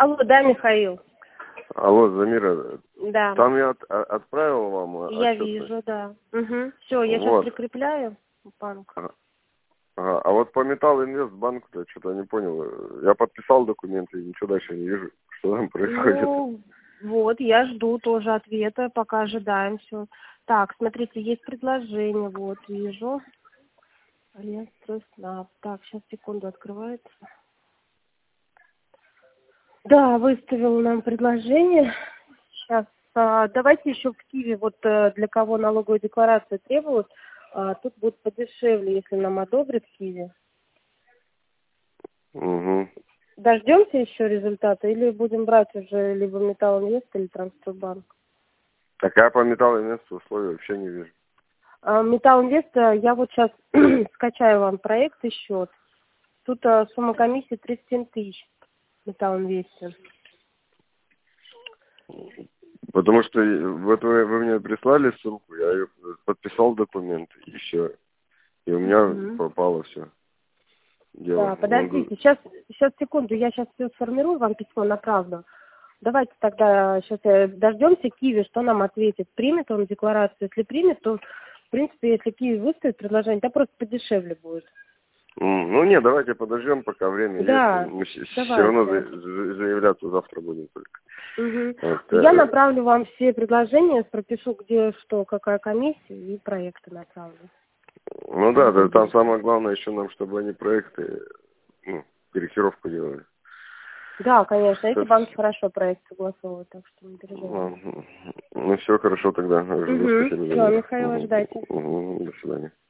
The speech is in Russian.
Алло, да, Михаил. Алло, Замира, Да. там я отправил вам Я отчет. вижу, да. Угу. Все, я сейчас Вот. прикрепляю в банк. Ага. А вот по Металлинвестбанку-то что-то не понял. Я подписал документы и ничего дальше не вижу, что там происходит. Ну, вот, я жду тоже ответа, пока ожидаем все. Так, смотрите, есть предложение, вот, вижу. Альянс-Стройснаб. Так, сейчас, секунду, открывается. Да, выставил нам предложение. Сейчас, давайте еще в Киеве, вот для кого налоговую декларацию требуют, тут будет подешевле, если нам одобрят в Киеве. Угу. Дождемся еще результата или будем брать уже либо Металлинвест или Транструбанк? Так я по Металлинвесту условий вообще не вижу. Металлинвест, я вот сейчас скачаю вам проект и счет. Тут сумма комиссии 37 тысяч в Металлинвесте. Потому что вот вы мне прислали ссылку, я ее подписал документы, и все. И у меня попало все. Дело. Да, подождите, сейчас секунду, я сейчас все сформирую, вам письмо направлю. Давайте тогда сейчас дождемся Киви, что нам ответит. Примет он декларацию? Если примет, то, в принципе, если Киви выставит предложение, то просто подешевле будет. Ну нет, давайте подождем, пока время Да, есть. Мы все давайте, равно давайте. заявляться завтра будем только. Угу. Вот, Я направлю вам все предложения, пропишу, где что, какая комиссия, и проекты направлю. ну да, там самое главное еще нам, чтобы они проекты, корректировку делали. Да, конечно, эти банки хорошо проект согласовывают, так что не переживайте. Ну все, хорошо тогда. Спасибо. Все, Михаил, ждайте. До свидания.